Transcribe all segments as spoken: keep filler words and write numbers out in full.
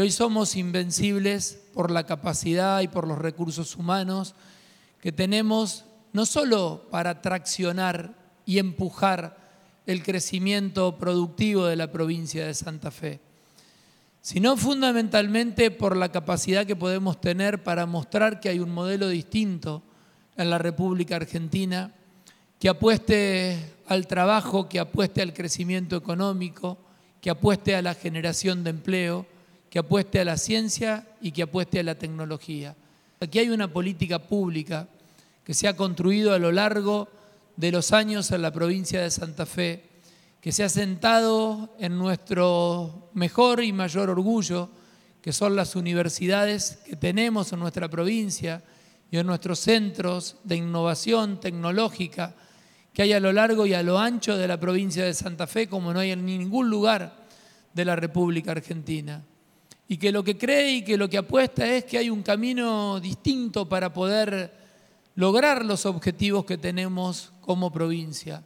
que hoy somos invencibles por la capacidad y por los recursos humanos que tenemos, no solo para traccionar y empujar el crecimiento productivo de la provincia de Santa Fe, sino fundamentalmente por la capacidad que podemos tener para mostrar que hay un modelo distinto en la República Argentina, que apueste al trabajo, que apueste al crecimiento económico, que apueste a la generación de empleo, que apueste a la ciencia y que apueste a la tecnología. Aquí hay una política pública que se ha construido a lo largo de los años en la provincia de Santa Fe, que se ha sentado en nuestro mejor y mayor orgullo, que son las universidades que tenemos en nuestra provincia y en nuestros centros de innovación tecnológica que hay a lo largo y a lo ancho de la provincia de Santa Fe, como no hay en ningún lugar de la República Argentina. Y que lo que cree y que lo que apuesta es que hay un camino distinto para poder lograr los objetivos que tenemos como provincia.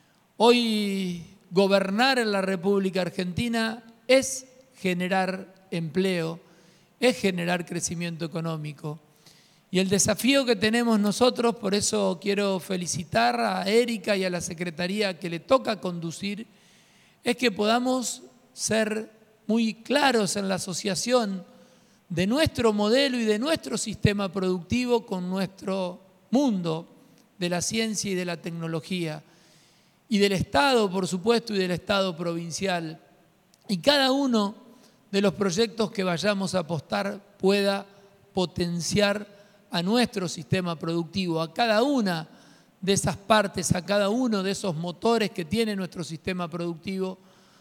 Hoy gobernar en la República Argentina es generar empleo, es generar crecimiento económico. Y el desafío que tenemos nosotros, por eso quiero felicitar a Erika y a la Secretaría que le toca conducir, es que podamos ser muy claros en la asociación de nuestro modelo y de nuestro sistema productivo con nuestro mundo de la ciencia y de la tecnología, y del Estado, por supuesto, y del Estado provincial. Y cada uno de los proyectos que vayamos a apostar pueda potenciar a nuestro sistema productivo, a cada una de esas partes, a cada uno de esos motores que tiene nuestro sistema productivo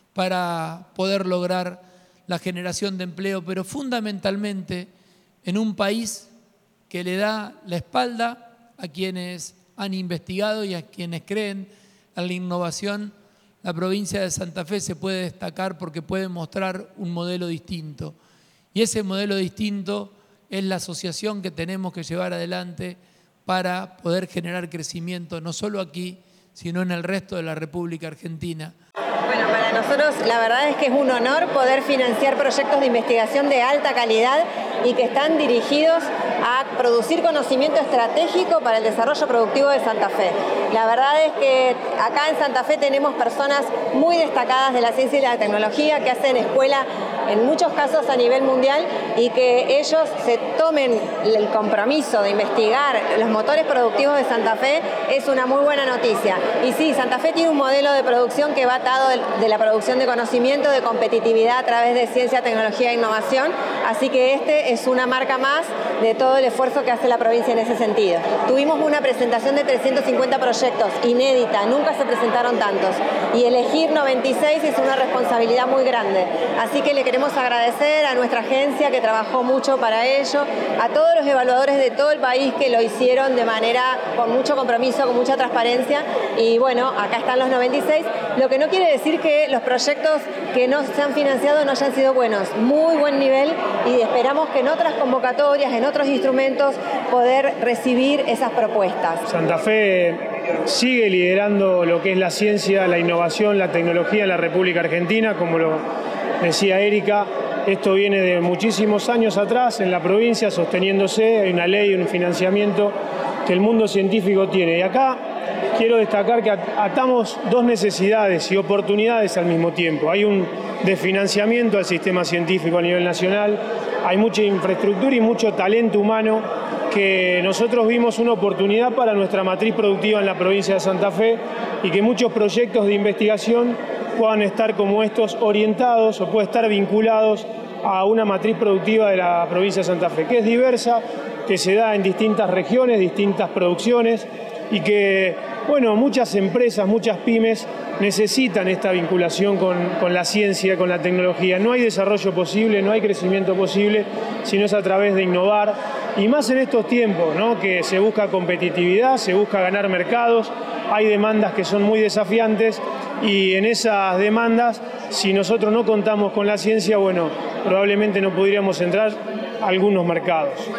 para poder lograr la generación de empleo, pero fundamentalmente en un país que le da la espalda a quienes han investigado y a quienes creen en la innovación. La provincia de Santa Fe se puede destacar porque puede mostrar un modelo distinto. Y ese modelo distinto es la asociación que tenemos que llevar adelante para poder generar crecimiento, no solo aquí, sino en el resto de la República Argentina. Bueno, para nosotros la verdad es que es un honor poder financiar proyectos de investigación de alta calidad y que están dirigidos a producir conocimiento estratégico para el desarrollo productivo de Santa Fe. La verdad es que acá en Santa Fe tenemos personas muy destacadas de la ciencia y la tecnología que hacen escuela en muchos casos a nivel mundial y que ellos se tomen el compromiso de investigar los motores productivos de Santa Fe es una muy buena noticia. Y sí, Santa Fe tiene un modelo de producción que va atado de la producción de conocimiento, de competitividad a través de ciencia, tecnología e innovación, así que este es una marca más de todo el esfuerzo que hace la provincia en ese sentido. Tuvimos una presentación de trescientos cincuenta proyectos, inédita, nunca se presentaron tantos, y elegir noventa y seis es una responsabilidad muy grande, así que le queremos agradecer a nuestra agencia que trabajó mucho para ello, a todos los evaluadores de todo el país que lo hicieron de manera con mucho compromiso, con mucha transparencia, y bueno, acá están los noventa y seis, lo que no quiere decir que los proyectos que no se han financiado no hayan sido buenos, muy buen nivel, y esperamos que en otras convocatorias, en otros instrumentos, poder recibir esas propuestas. Santa Fe sigue liderando lo que es la ciencia, la innovación, la tecnología en la República Argentina, como lo decía Erika. Esto viene de muchísimos años atrás en la provincia, sosteniéndose, hay una ley, un financiamiento que el mundo científico tiene. Y acá quiero destacar que atamos dos necesidades y oportunidades al mismo tiempo. Hay un desfinanciamiento al sistema científico a nivel nacional, hay mucha infraestructura y mucho talento humano que nosotros vimos una oportunidad para nuestra matriz productiva en la provincia de Santa Fe y que muchos proyectos de investigación puedan estar como estos orientados o puedan estar vinculados a una matriz productiva de la provincia de Santa Fe, que es diversa, que se da en distintas regiones, distintas producciones y que, bueno, muchas empresas, muchas pymes necesitan esta vinculación con, con la ciencia, con la tecnología. No hay desarrollo posible, no hay crecimiento posible, sino es a través de innovar. Y más en estos tiempos, ¿no?, que se busca competitividad, se busca ganar mercados, hay demandas que son muy desafiantes y en esas demandas, si nosotros no contamos con la ciencia, bueno, probablemente no podríamos entrar a algunos mercados.